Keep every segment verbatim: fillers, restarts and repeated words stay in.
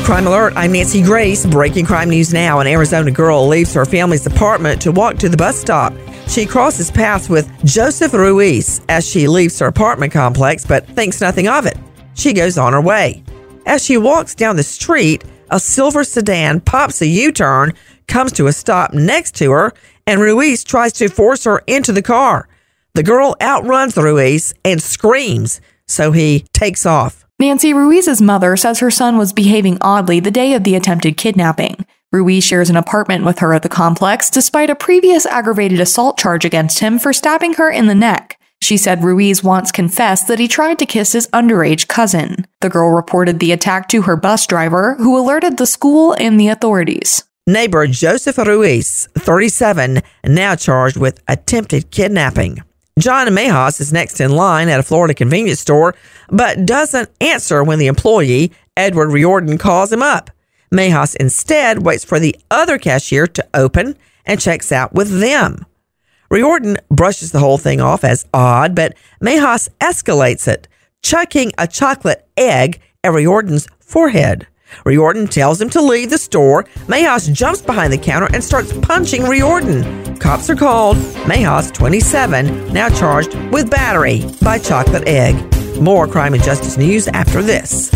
Crime Alert, I'm Nancy Grace. Breaking crime news now. An Arizona girl leaves her family's apartment to walk to the bus stop. She crosses paths with Joseph Ruiz as she leaves her apartment complex, but thinks nothing of it. She goes on her way. As she walks down the street, a silver sedan pops a U-turn, comes to a stop next to her, and Ruiz tries to force her into the car. The girl outruns Ruiz and screams, so he takes off. Nancy, Ruiz's mother says her son was behaving oddly the day of the attempted kidnapping. Ruiz shares an apartment with her at the complex, despite a previous aggravated assault charge against him for stabbing her in the neck. She said Ruiz once confessed that he tried to kiss his underage cousin. The girl reported the attack to her bus driver, who alerted the school and the authorities. Neighbor Joseph Ruiz, thirty-seven, now charged with attempted kidnapping. John Mejas is next in line at a Florida convenience store, but doesn't answer when the employee, Edward Riordan, calls him up. Mejas instead waits for the other cashier to open and checks out with them. Riordan brushes the whole thing off as odd, but Mejas escalates it, chucking a chocolate egg at Riordan's forehead. Riordan tells him to leave the store. Mejas jumps behind the counter and starts punching Riordan. Cops are called. Mejas, twenty-seven, now charged with battery by chocolate egg. More crime and justice news after this.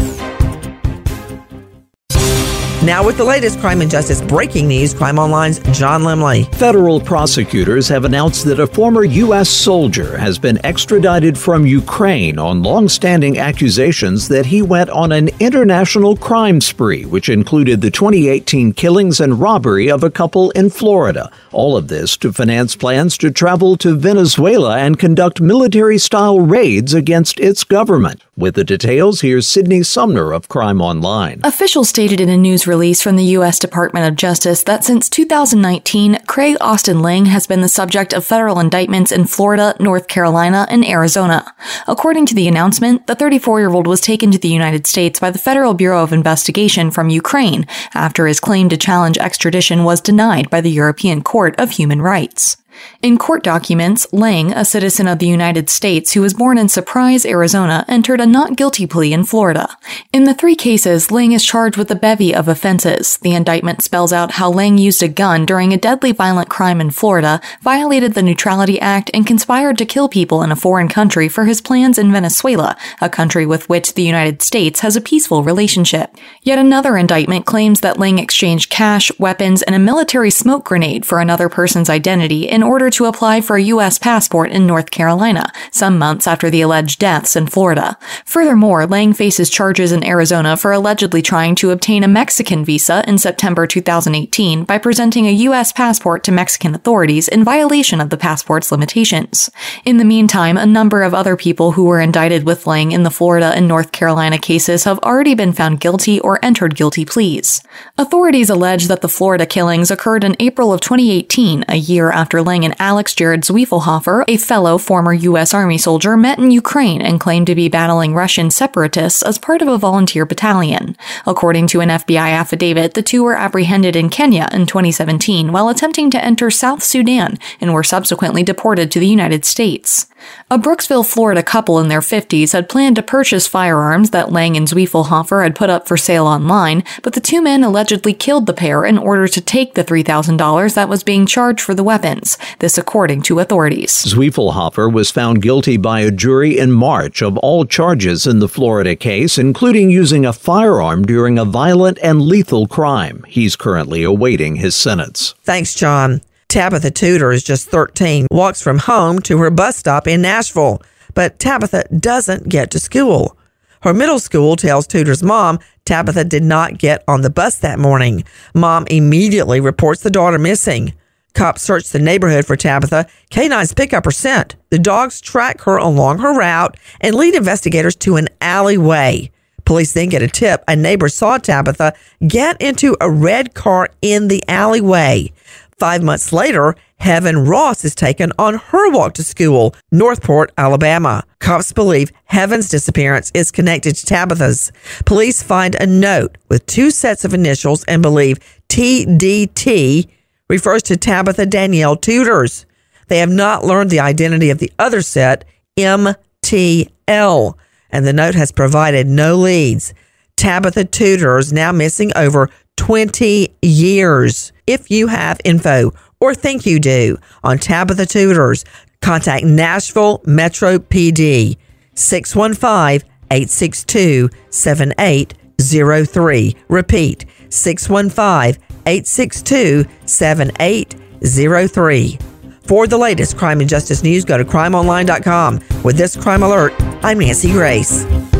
Now with the latest crime and justice breaking news, Crime Online's John Limley. Federal prosecutors have announced that a former U S soldier has been extradited from Ukraine on long-standing accusations that he went on an international crime spree, which included the twenty eighteen killings and robbery of a couple in Florida. All of this to finance plans to travel to Venezuela and conduct military-style raids against its government. With the details, here's Sydney Sumner of Crime Online. Officials stated in a news release from the U S Department of Justice that since two thousand nineteen, Craig Austin Lang has been the subject of federal indictments in Florida, North Carolina, and Arizona. According to the announcement, the thirty-four-year-old was taken to the United States by the Federal Bureau of Investigation from Ukraine after his claim to challenge extradition was denied by the European Court of Human Rights. In court documents, Lang, a citizen of the United States who was born in Surprise, Arizona, entered a not guilty plea in Florida. In the three cases, Lang is charged with a bevy of offenses. The indictment spells out how Lang used a gun during a deadly violent crime in Florida, violated the Neutrality Act, and conspired to kill people in a foreign country for his plans in Venezuela, a country with which the United States has a peaceful relationship. Yet another indictment claims that Lang exchanged cash, weapons, and a military smoke grenade for another person's identity in order to apply for a U S passport in North Carolina, some months after the alleged deaths in Florida. Furthermore, Lang faces charges in Arizona for allegedly trying to obtain a Mexican visa in September two thousand eighteen by presenting a U S passport to Mexican authorities in violation of the passport's limitations. In the meantime, a number of other people who were indicted with Lang in the Florida and North Carolina cases have already been found guilty or entered guilty pleas. Authorities allege that the Florida killings occurred in April of twenty eighteen, a year after Lang and Alex Jared Zwiefelhofer, a fellow former U S Army soldier, met in Ukraine and claimed to be battling Russian separatists as part of a volunteer battalion. According to an F B I affidavit, the two were apprehended in Kenya in twenty seventeen while attempting to enter South Sudan and were subsequently deported to the United States. A Brooksville, Florida couple in their fifties had planned to purchase firearms that Lang and Zwiefelhofer had put up for sale online, but the two men allegedly killed the pair in order to take the three thousand dollars that was being charged for the weapons. This according to authorities. Zwiefelhofer was found guilty by a jury in March of all charges in the Florida case, including using a firearm during a violent and lethal crime. He's currently awaiting his sentence. Thanks, John. Tabitha Tudor is just thirteen, walks from home to her bus stop in Nashville, but Tabitha doesn't get to school. Her middle school tells Tudor's mom Tabitha did not get on the bus that morning. Mom immediately reports the daughter missing. Cops search the neighborhood for Tabitha. Canines pick up her scent. The dogs track her along her route and lead investigators to an alleyway. Police then get a tip. A neighbor saw Tabitha get into a red car in the alleyway. Five months later, Heaven Ross is taken on her walk to school, Northport, Alabama. Cops believe Heaven's disappearance is connected to Tabitha's. Police find a note with two sets of initials and believe T D T refers to Tabitha Danielle Tudors. They have not learned the identity of the other set, M T L, and the note has provided no leads. Tabitha Tutors now missing over twenty years. If you have info or think you do on Tabitha Tutors, contact Nashville Metro P D, six one five, eight six two, seven eight zero three. Repeat, six one five, eight six two, seven eight zero three. For the latest crime and justice news, go to crime online dot com. With this crime alert, I'm Nancy Grace.